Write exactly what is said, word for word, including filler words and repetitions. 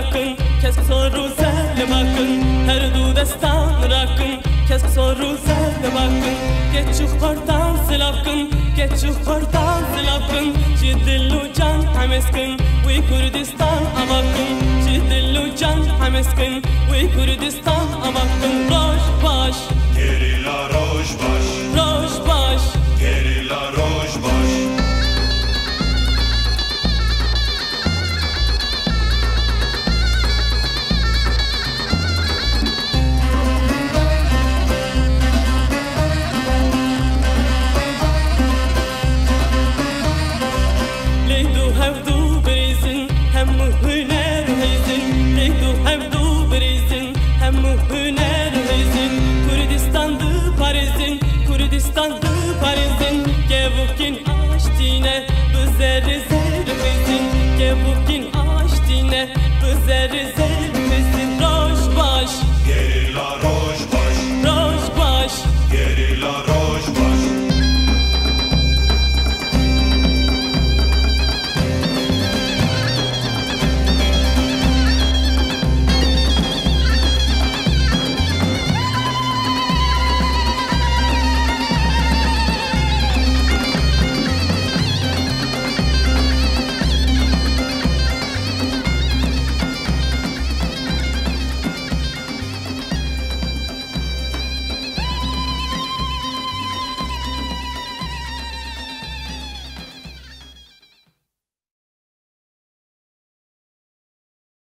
rakın, kesk soru zerle bakın. Her du destan rakın, kesk soru zerle bakın. Geç yukarıdan silapkın, geç yukarıdan silapkın. Cidillu can hameskin, we Kurdistan amakın. Cidillu can hameskin, we Kurdistan amakın. Roj baş, gerilla roj baş, roj baş, gerilla roj baş. Kurdistan'dı Paris'in, gevukin açtine, bizleri zerrizin. Gevukin açtine, bizleri zerrizin.